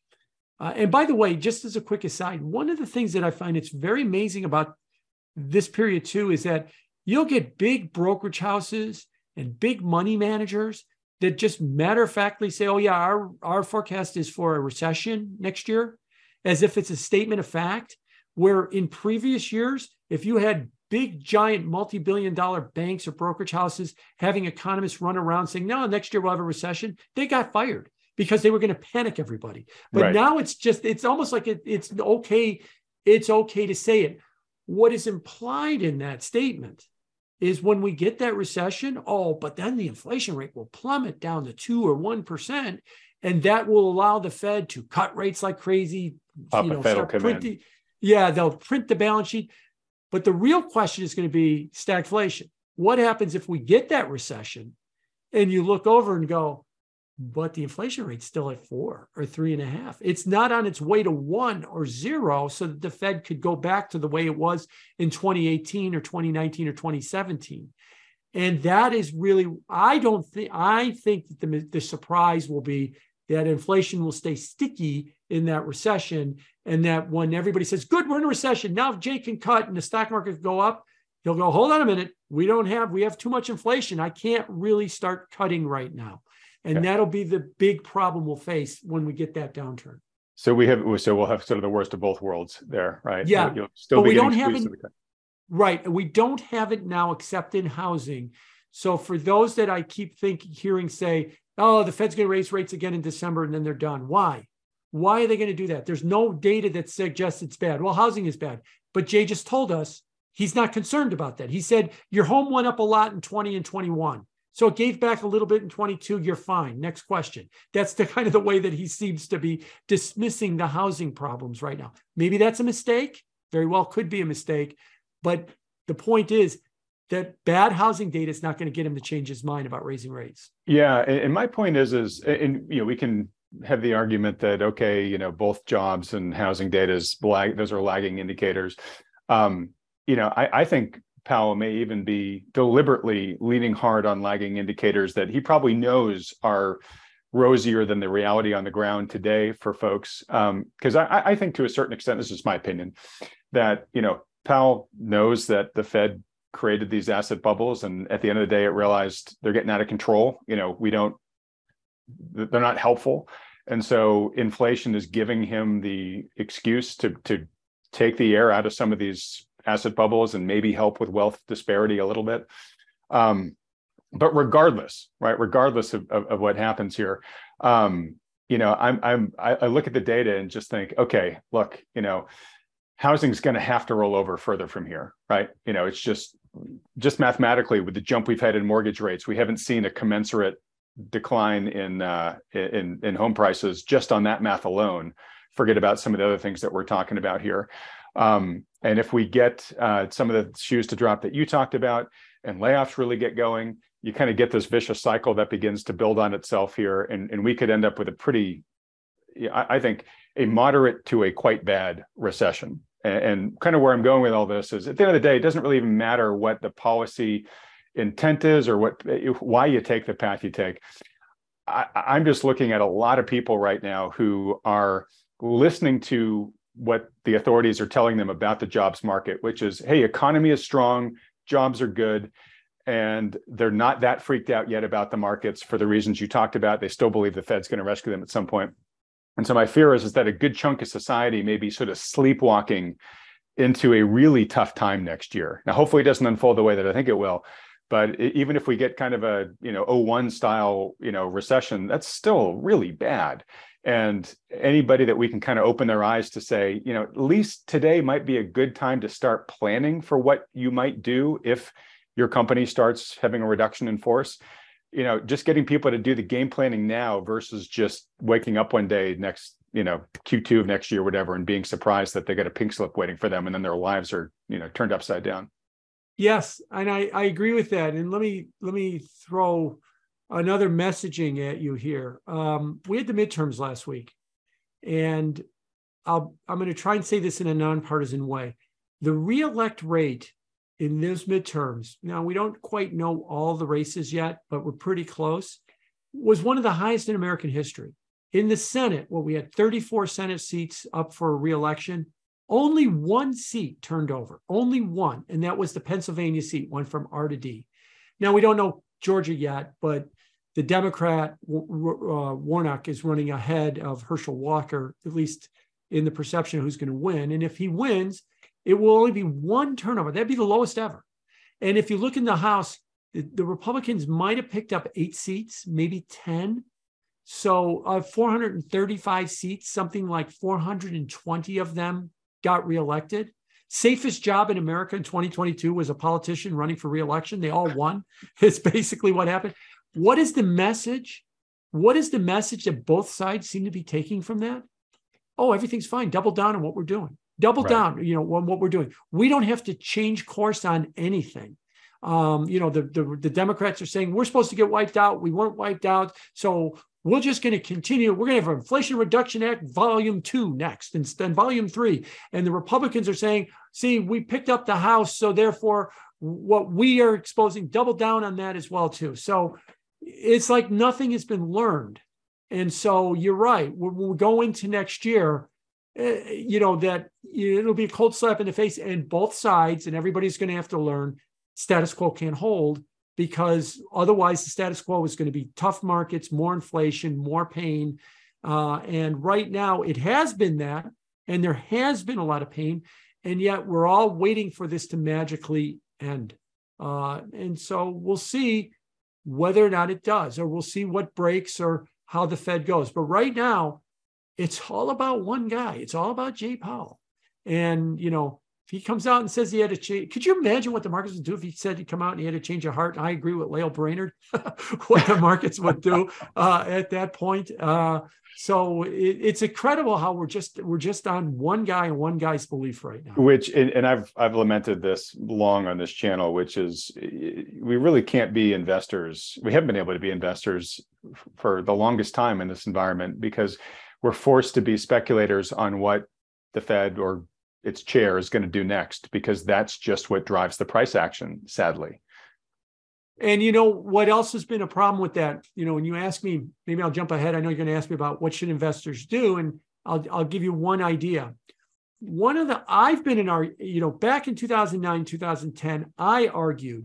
uh, and by the way, just as a quick aside, one of the things that I find it's very amazing about this period too is that you'll get big brokerage houses and big money managers that just matter-of-factly say, oh, yeah, our, our forecast is for a recession next year, as if it's a statement of fact, where in previous years, if you had big, giant, multi-billion dollar banks or brokerage houses having economists run around saying, no, next year we'll have a recession, they got fired because they were going to panic everybody. But right. Now it's just, it's almost like it, it's okay, it's okay to say it. What is implied in that statement is when we get that recession, oh, but then the inflation rate will plummet down to two or one percent, and that will allow the Fed to cut rates like crazy. Papa you know, Fed will come in. Yeah, they'll print the balance sheet. But the real question is going to be stagflation. What happens if we get that recession and you look over and go, but the inflation rate's still at four or three and a half. It's not on its way to one or zero so that the Fed could go back to the way it was in twenty eighteen or twenty nineteen or twenty seventeen. And that is really, I don't think, I think that the, the surprise will be that inflation will stay sticky in that recession. And that when everybody says, good, we're in a recession, now if Jay can cut and the stock market can go up, he'll go, hold on a minute. We don't have, we have too much inflation. I can't really start cutting right now. And okay. That'll be the big problem we'll face when we get that downturn. So we have, so we'll have sort of the worst of both worlds there, right? Yeah. You'll still but be we getting don't have squeezed it, to the cut. Right. We don't have it now except in housing. So for those that I keep thinking, hearing say, oh, the Fed's going to raise rates again in December and then they're done. Why? Why are they going to do that? There's no data that suggests it's bad. Well, housing is bad. But Jay just told us he's not concerned about that. He said, your home went up a lot in twenty and twenty-one. So it gave back a little bit in twenty-two. You're fine. Next question. That's the kind of the way that he seems to be dismissing the housing problems right now. Maybe that's a mistake. Very well could be a mistake. But the point is that bad housing data is not going to get him to change his mind about raising rates. Yeah. And my point is, is, and you know, we can have the argument that, okay, you know, both jobs and housing data is lag, those are lagging indicators. Um, you know, I, I think Powell may even be deliberately leaning hard on lagging indicators that he probably knows are rosier than the reality on the ground today for folks. Because um, I, I think to a certain extent, this is my opinion, that, you know, Powell knows that the Fed created these asset bubbles, and at the end of the day, it realized they're getting out of control. You know, we don't, they're not helpful. And so inflation is giving him the excuse to, to take the air out of some of these asset bubbles and maybe help with wealth disparity a little bit. Um, but regardless, right, regardless of, of, of what happens here, um, you know, I'm, I'm, I, I look at the data and just think, okay, look, you know, housing's going to have to roll over further from here, right? You know, it's just, just mathematically with the jump we've had in mortgage rates, we haven't seen a commensurate decline in, uh, in, in home prices just on that math alone. Forget about some of the other things that we're talking about here. Um, and if we get uh, some of the shoes to drop that you talked about and layoffs really get going, you kind of get this vicious cycle that begins to build on itself here. And, and we could end up with a pretty, I, I think, a moderate to a quite bad recession. And, and kind of where I'm going with all this is, at the end of the day, it doesn't really even matter what the policy intent is or what why you take the path you take. I, I'm just looking at a lot of people right now who are listening to what the authorities are telling them about the jobs market, which is, hey, economy is strong, jobs are good, and they're not that freaked out yet about the markets for the reasons you talked about. They still believe the Fed's going to rescue them at some point. And so my fear is, is that a good chunk of society may be sort of sleepwalking into a really tough time next year. Now, hopefully it doesn't unfold the way that I think it will. But even if we get kind of a, you know, oh one style, you know, recession, that's still really bad. And anybody that we can kind of open their eyes to say, you know, at least today might be a good time to start planning for what you might do if your company starts having a reduction in force. You know, just getting people to do the game planning now versus just waking up one day next, you know, Q two of next year, whatever, and being surprised that they got a pink slip waiting for them and then their lives are, you know, turned upside down. Yes, and I, I agree with that. And let me let me throw another messaging at you here. Um, we had the midterms last week, and I'll, I'm going to try and say this in a nonpartisan way. The reelect rate in those midterms, now we don't quite know all the races yet, but we're pretty close, was one of the highest in American history. In the Senate, well, we had thirty-four Senate seats up for reelection. Only one seat turned over, only one, and that was the Pennsylvania seat, went from R to D. Now, we don't know Georgia yet, but the Democrat, uh, Warnock, is running ahead of Herschel Walker, at least in the perception of who's going to win. And if he wins, it will only be one turnover. That'd be the lowest ever. And if you look in the House, the, the Republicans might have picked up eight seats, maybe ten. So uh, four hundred thirty-five seats, something like four hundred twenty of them got reelected. Safest job in America in twenty twenty-two was a politician running for reelection. They all won. It's basically what happened. What is the message? What is the message that both sides seem to be taking from that? Oh, everything's fine. Double down on what we're doing. Double right. down, you know, on what we're doing. We don't have to change course on anything. Um, you know, the, the, the Democrats are saying we're supposed to get wiped out. We weren't wiped out. So we're just going to continue. We're going to have an Inflation Reduction Act volume two next and then volume three. And the Republicans are saying, see, we picked up the House. So therefore, what we are exposing, double down on that as well, too. So it's like nothing has been learned. And so you're right. When we go into next year, uh, you know, that it'll be a cold slap in the face and both sides, and everybody's going to have to learn status quo can't hold, because otherwise the status quo is going to be tough markets, more inflation, more pain. Uh, and right now it has been that, and there has been a lot of pain, and yet we're all waiting for this to magically end. Uh, and so we'll see whether or not it does, or we'll see what breaks or how the Fed goes. But right now, it's all about one guy. It's all about Jay Powell. And, you know, if he comes out and says he had to change, could you imagine what the markets would do if he said he'd come out and he had to change a heart? And I agree with Lael Brainerd, what the markets would do uh, at that point. Uh, so it, it's incredible how we're just we're just on one guy and one guy's belief right now. Which, and I've I've lamented this long on this channel, which is we really can't be investors. We haven't been able to be investors for the longest time in this environment because we're forced to be speculators on what the Fed or its chair is going to do next, because that's just what drives the price action, sadly. And you know what else has been a problem with that? You know, when you ask me, maybe I'll jump ahead. I know you're going to ask me about what should investors do, and I'll I'll give you one idea. One of the I've been in our, you know, back in two thousand nine, two thousand ten, I argued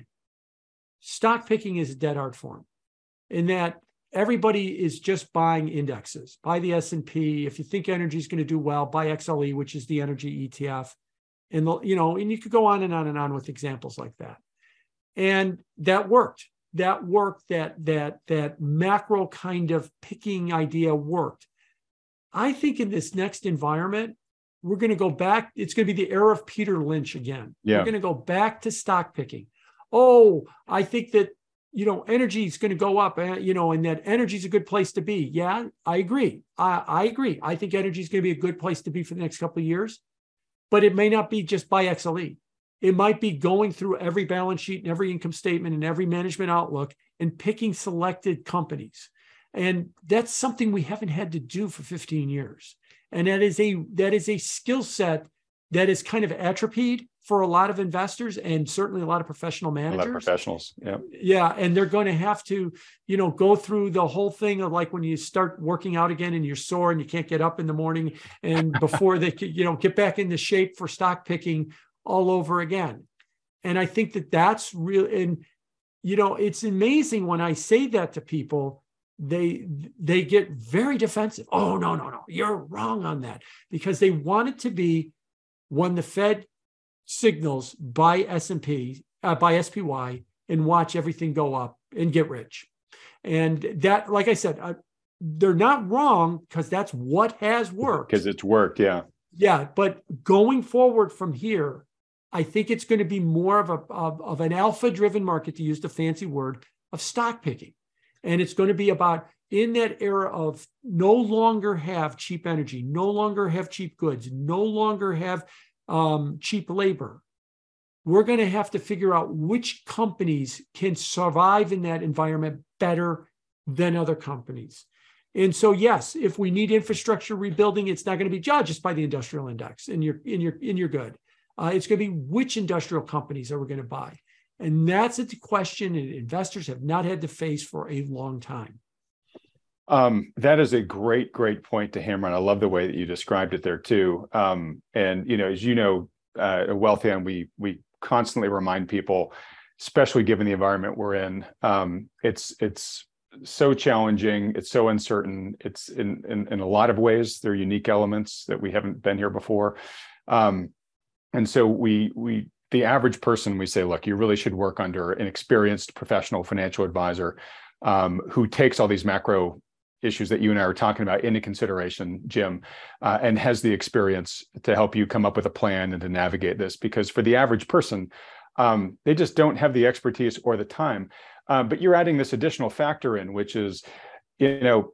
stock picking is a dead art form, in that everybody is just buying indexes. Buy the S and P. If you think energy is going to do well, buy X L E, which is the energy E T F. And, the, you know, and you could go on and on and on with examples like that. And that worked. That worked. That, that, that macro kind of picking idea worked. I think in this next environment, we're going to go back. It's going to be the era of Peter Lynch again. Yeah. We're going to go back to stock picking. Oh, I think that, you know, energy is going to go up, you know, and that energy is a good place to be. Yeah, I agree. I, I agree. I think energy is going to be a good place to be for the next couple of years, but it may not be just by X L E. It might be going through every balance sheet and every income statement and every management outlook and picking selected companies. And that's something we haven't had to do for fifteen years. And that is a, that is a skill set that is kind of atrophied for a lot of investors and certainly a lot of professional managers. A lot of professionals, yeah. Yeah, and they're going to have to, you know, go through the whole thing of like when you start working out again and you're sore and you can't get up in the morning, and before they can, you know, get back into shape for stock picking all over again. And I think that that's real. And, you know, it's amazing when I say that to people, they they get very defensive. Oh, no, no, no, you're wrong on that, because they want it to be when the Fed signals buy S and P, uh, buy S P Y, and watch everything go up and get rich. And that, like I said, uh, they're not wrong, because that's what has worked. Because it's worked, yeah. Yeah, but going forward from here, I think it's going to be more of a of, of an alpha-driven market, to use the fancy word, of stock picking. And it's going to be about, in that era of no longer have cheap energy, no longer have cheap goods, no longer have um, cheap labor, we're going to have to figure out which companies can survive in that environment better than other companies. And so, yes, if we need infrastructure rebuilding, it's not going to be judged just by the industrial index, and you're, and you're, and you're good. Uh, it's going to be which industrial companies are we going to buy? And that's a question that investors have not had to face for a long time. Um, that is a great, great point to hammer on. I love the way that you described it there too. Um, and, you know, as you know, uh, at Wealthion, we, we constantly remind people, especially given the environment we're in, um, it's, it's so challenging. It's so uncertain. It's in, in, in a lot of ways, there are unique elements that we haven't been here before. Um, and so we, we, the average person, we say, look, you really should work under an experienced professional financial advisor um, who takes all these macro issues that you and I are talking about into consideration, Jim, uh, and has the experience to help you come up with a plan and to navigate this. Because for the average person, um, they just don't have the expertise or the time. Uh, but you're adding this additional factor in, which is, you know,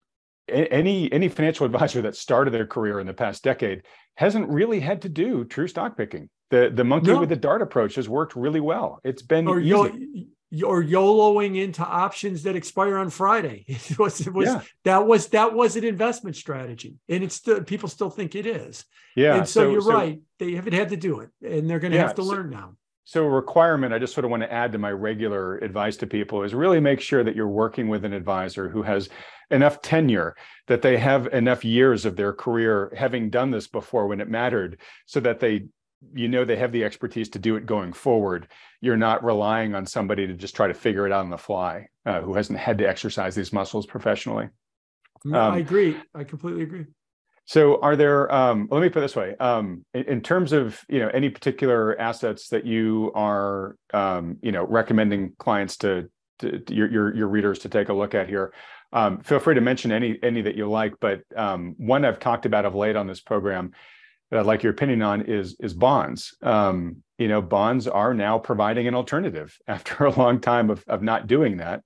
any any financial advisor that started their career in the past decade hasn't really had to do true stock picking. The the monkey no. with the dart approach has worked really well. It's been or easy. Yo, or YOLOing into options that expire on Friday. It was, it was yeah. that was that was an investment strategy, and it's still, people still think it is. Yeah. And so, so you're so, right. They haven't had to do it, and they're going to yeah, have to so, learn now. So a requirement I just sort of want to add to my regular advice to people is really make sure that you're working with an advisor who has enough tenure, that they have enough years of their career having done this before when it mattered, so that they, you know, they have the expertise to do it going forward. You're not relying on somebody to just try to figure it out on the fly, uh, who hasn't had to exercise these muscles professionally. No, um, I agree. I completely agree. So are there, um, let me put it this way, um, in, in terms of, you know, any particular assets that you are, um, you know, recommending clients to, to, to your, your, your readers to take a look at here, um, feel free to mention any, any that you like, but um, one I've talked about of late on this program that I'd like your opinion on is, is bonds. Um, you know, bonds are now providing an alternative after a long time of, of not doing that.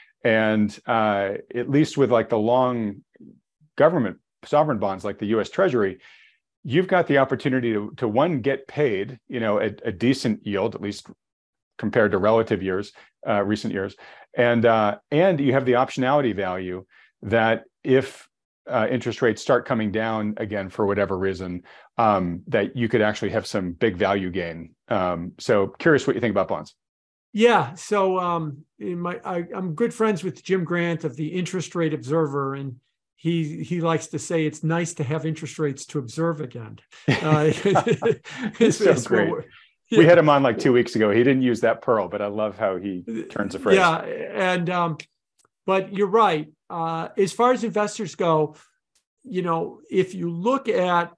And uh, at least with like the long government sovereign bonds like the U S Treasury, you've got the opportunity to, to one, get paid, you know, a, a decent yield, at least compared to relative years, uh, recent years. And, uh, and you have the optionality value that if uh, interest rates start coming down again for whatever reason, um, that you could actually have some big value gain. Um, so curious what you think about bonds. Yeah. So um, in my, I, I'm good friends with Jim Grant of the Interest Rate Observer, and He he likes to say it's nice to have interest rates to observe again. Uh, it's so it's great. Yeah. We had him on like two weeks ago. He didn't use that pearl, but I love how he turns a phrase. Yeah, and um, but you're right. Uh, as far as investors go, you know, if you look at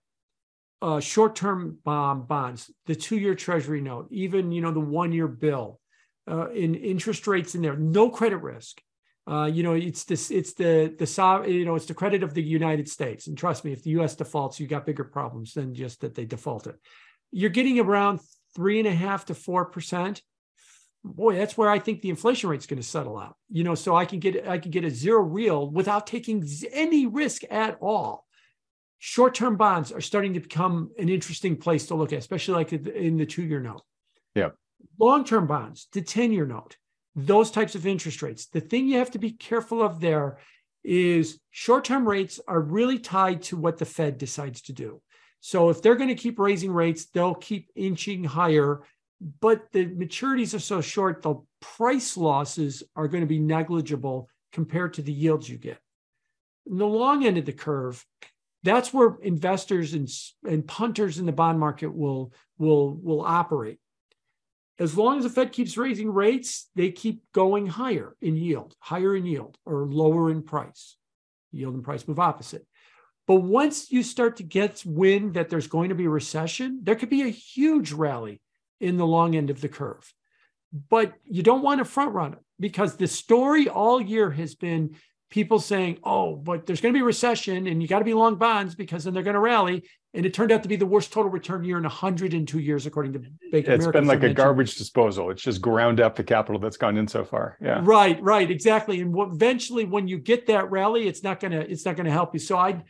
uh, short-term um, bonds, the two-year Treasury note, even you know the one-year bill, uh, in interest rates in there, no credit risk. Uh, you know, it's this, it's the, the, you know, it's the credit of the United States. And trust me, if the U S defaults, you got bigger problems than just that they defaulted. You're getting around three and a half to four percent. Boy, that's where I think the inflation rate is going to settle out. You know, so I can get, I can get a zero real without taking any risk at all. Short-term bonds are starting to become an interesting place to look at, especially like in the two-year note. Yeah. Long-term bonds, the ten-year note. Those types of interest rates. The thing you have to be careful of there is short-term rates are really tied to what the Fed decides to do. So if they're going to keep raising rates, they'll keep inching higher. But the maturities are so short, the price losses are going to be negligible compared to the yields you get. In the long end of the curve, that's where investors and, and punters in the bond market will, will, will operate. As long as the Fed keeps raising rates, they keep going higher in yield, higher in yield, or lower in price. Yield and price move opposite. But once you start to get wind that there's going to be a recession, there could be a huge rally in the long end of the curve. But you don't want to front run it, because the story all year has been people saying, oh, but there's going to be a recession and you got to be long bonds because then they're going to rally. And it turned out to be the worst total return year in one hundred two years, according to Bank of America. It's been like a garbage disposal. It's just ground up the capital that's gone in so far. Yeah. Right, right, exactly. And what, eventually when you get that rally, it's not going to, it's not going to help you. So I,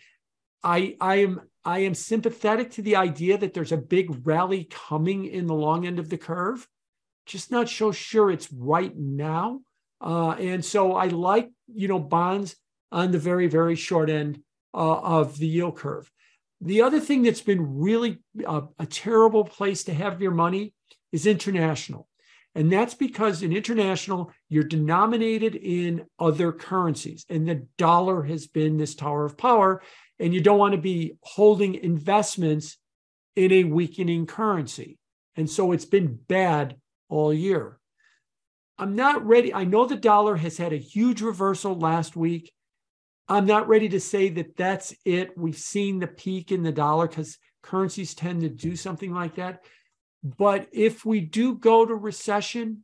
I, I am, I am sympathetic to the idea that there's a big rally coming in the long end of the curve, just not so sure it's right now. Uh, and so I like, you know, bonds on the very, very short end uh, of the yield curve. The other thing that's been really a, a terrible place to have your money is international. And that's because in international, you're denominated in other currencies. And the dollar has been this tower of power. And you don't want to be holding investments in a weakening currency. And so it's been bad all year. I'm not ready. I know the dollar has had a huge reversal last week. I'm not ready to say that that's it. We've seen the peak in the dollar because currencies tend to do something like that. But if we do go to recession,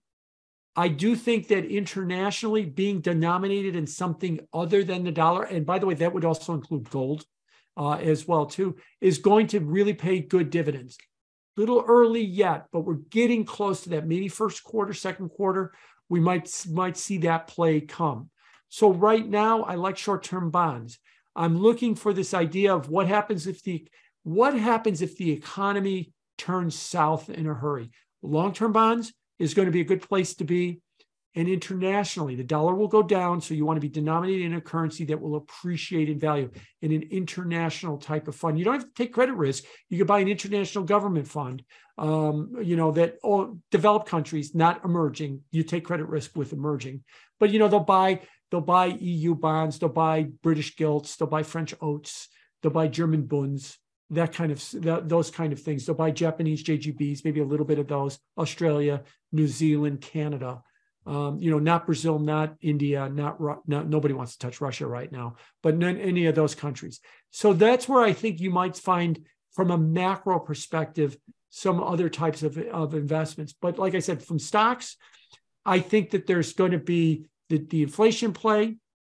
I do think that internationally being denominated in something other than the dollar, and by the way, that would also include gold uh, as well too, is going to really pay good dividends. Little early yet, but we're getting close to that. Maybe first quarter, second quarter, we might, might see that play come. So right now, I like short-term bonds. I'm looking for this idea of what happens if the what happens if the economy turns south in a hurry. Long-term bonds is going to be a good place to be. And internationally, the dollar will go down. So you want to be denominated in a currency that will appreciate in value in an international type of fund. You don't have to take credit risk. You could buy an international government fund, um, you know, that all developed countries, not emerging. You take credit risk with emerging. But, you know, they'll buy, they'll buy E U bonds, they'll buy British gilts, they'll buy French oats, they'll buy German bunds, that kind of, that, those kind of things. They'll buy Japanese J G Bs, maybe a little bit of those, Australia, New Zealand, Canada. Um, you know, not Brazil, not India, not, not nobody wants to touch Russia right now, but not any of those countries. So that's where I think you might find, from a macro perspective, some other types of, of investments. But like I said, from stocks, I think that there's going to be the, the inflation play,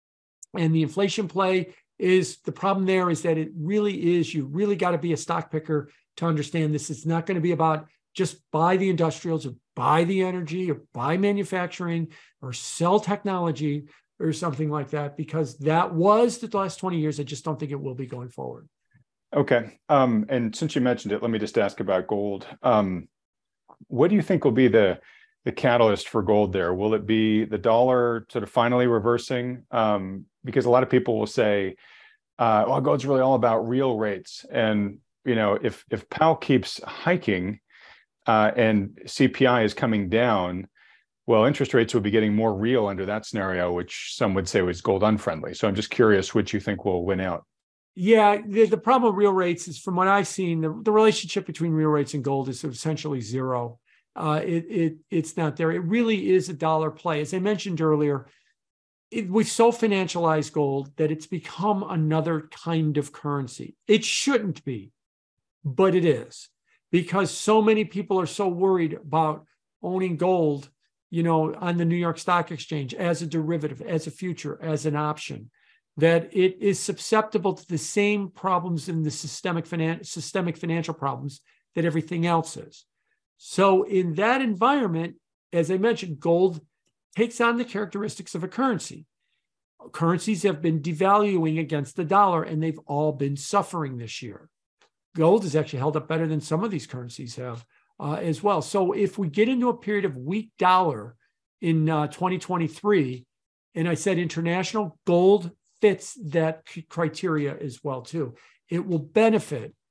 and the inflation play is, the problem there is that it really is, you really got to be a stock picker to understand this. It's not going to be about just buy the industrials or buy the energy or buy manufacturing or sell technology or something like that, because that was the last twenty years. I just don't think it will be going forward. Okay. Um, and since you mentioned it, let me just ask about gold. Um, what do you think will be the, the catalyst for gold there? Will it be the dollar sort of finally reversing? Um, because a lot of people will say, uh, well, gold's really all about real rates. And, you know, if, if Powell keeps hiking, Uh, and C P I is coming down, well, interest rates would be getting more real under that scenario, which some would say was gold unfriendly. So I'm just curious which you think will win out. Yeah, the, the problem with real rates is, from what I've seen, the, the relationship between real rates and gold is essentially zero. Uh, it, it it's not there. It really is a dollar play. As I mentioned earlier, it, we've so financialized gold that it's become another kind of currency. It shouldn't be, but it is. Because so many people are so worried about owning gold, you know, on the New York Stock Exchange as a derivative, as a future, as an option, that it is susceptible to the same problems in the systemic finan- systemic financial problems that everything else is. So in that environment, as I mentioned, gold takes on the characteristics of a currency. Currencies have been devaluing against the dollar, and they've all been suffering this year. Gold has actually held up better than some of these currencies have uh, as well. So if we get into a period of weak dollar in uh, twenty twenty-three, and I said international, gold fits that criteria as well too. It will benefit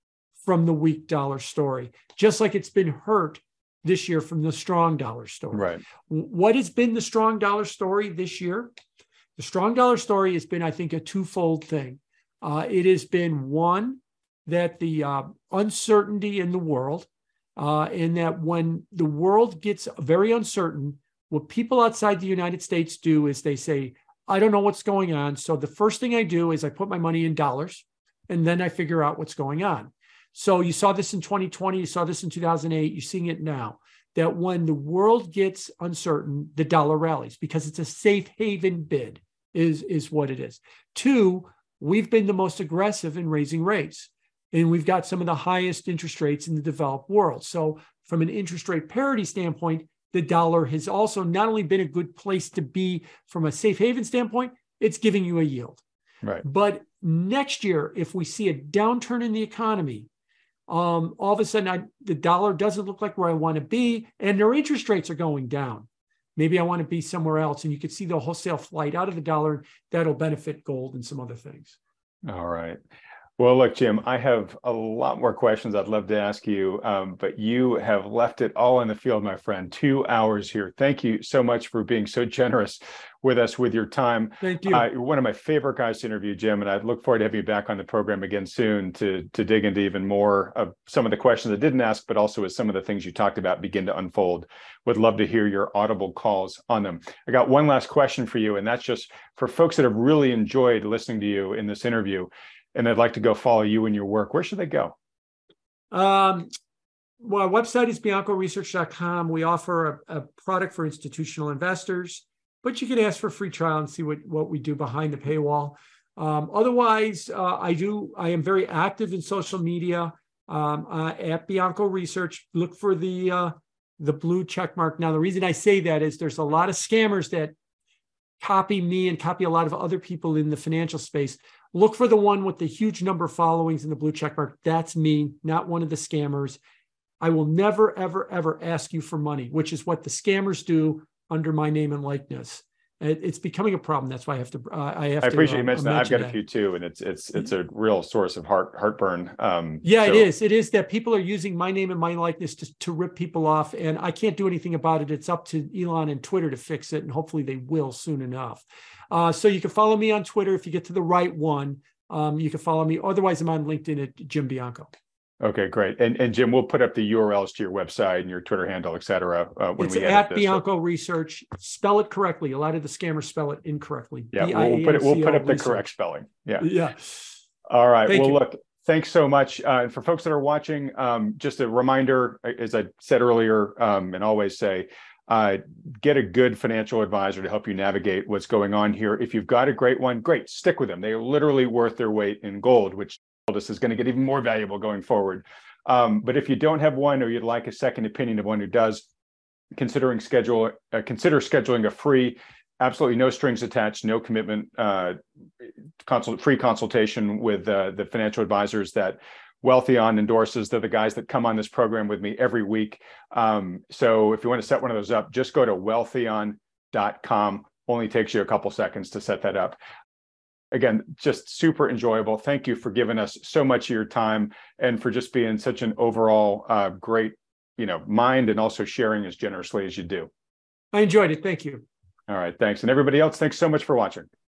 from the weak dollar story, just like it's been hurt this year from the strong dollar story. Right. What has been the strong dollar story this year? The strong dollar story has been, I think, a twofold thing. Uh, it has been one, that the uh, uncertainty in the world, uh, and that when the world gets very uncertain, what people outside the United States do is they say, I don't know what's going on. So the first thing I do is I put my money in dollars, and then I figure out what's going on. So you saw this in twenty twenty, you saw this in two thousand eight, you're seeing it now, that when the world gets uncertain, the dollar rallies because it's a safe haven bid is, is what it is. Two, we've been the most aggressive in raising rates, and we've got some of the highest interest rates in the developed world. So from an interest rate parity standpoint, the dollar has also not only been a good place to be from a safe haven standpoint, it's giving you a yield. Right. But next year, if we see a downturn in the economy, um, all of a sudden I, the dollar doesn't look like where I want to be, and their interest rates are going down. Maybe I want to be somewhere else, and you could see the wholesale flight out of the dollar. That'll benefit gold and some other things. All right. Well, look, Jim, I have a lot more questions I'd love to ask you, um, but you have left it all in the field, my friend. Two hours here. Thank you so much for being so generous with us with your time. Thank you. Uh, you're one of my favorite guys to interview, Jim, and I look forward to having you back on the program again soon to, to dig into even more of some of the questions I didn't ask, but also as some of the things you talked about begin to unfold. Would love to hear your audible calls on them. I got one last question for you, and that's just for folks that have really enjoyed listening to you in this interview, and they'd like to go follow you and your work. Where should they go? Um, well, our website is bianco research dot com. We offer a, a product for institutional investors, but you can ask for a free trial and see what, what we do behind the paywall. Um, otherwise, uh, I do. I am very active in social media um, uh, at Bianco Research. Look for the uh, the blue check mark. Now, the reason I say that is there's a lot of scammers that copy me and copy a lot of other people in the financial space. Look for the one with the huge number of followings and the blue check mark. That's me, not one of the scammers. I will never, ever, ever ask you for money, which is what the scammers do under my name and likeness. It, it's becoming a problem. That's why I have to. Uh, I have. I appreciate to, you um, mentioning that. I've got that. a few too, and it's it's it's a real source of heart heartburn. Um, yeah, so. it is. It is that people are using my name and my likeness to to rip people off, and I can't do anything about it. It's up to Elon and Twitter to fix it, and hopefully they will soon enough. Uh, so you can follow me on Twitter if you get to the right one. Um, you can follow me. Otherwise, I'm on LinkedIn at Jim Bianco. Okay, great. And and Jim, we'll put up the U R Ls to your website and your Twitter handle, et cetera. Uh, when it's we at this, Bianco so. Spell Spell it correctly. A lot of the scammers spell it incorrectly. Yeah, we'll put it. We'll put up the correct spelling. Yeah. Yeah. All right. Thank well, you. look. Thanks so much. Uh, and for folks that are watching, um, just a reminder, as I said earlier, um, and always say, uh, get a good financial advisor to help you navigate what's going on here. If you've got a great one, great, stick with them. They are literally worth their weight in gold, which this is going to get even more valuable going forward. Um, but if you don't have one, or you'd like a second opinion of one who does, considering schedule, uh, consider scheduling a free, absolutely no strings attached, no commitment, uh, consult, free consultation with uh, the financial advisors that Wealthion endorses. They're the guys that come on this program with me every week. Um, so if you want to set one of those up, just go to wealthion dot com. Only takes you a couple seconds to set that up. Again, just super enjoyable. Thank you for giving us so much of your time and for just being such an overall uh, great, you know, mind, and also sharing as generously as you do. I enjoyed it. Thank you. All right. Thanks. And everybody else, thanks so much for watching.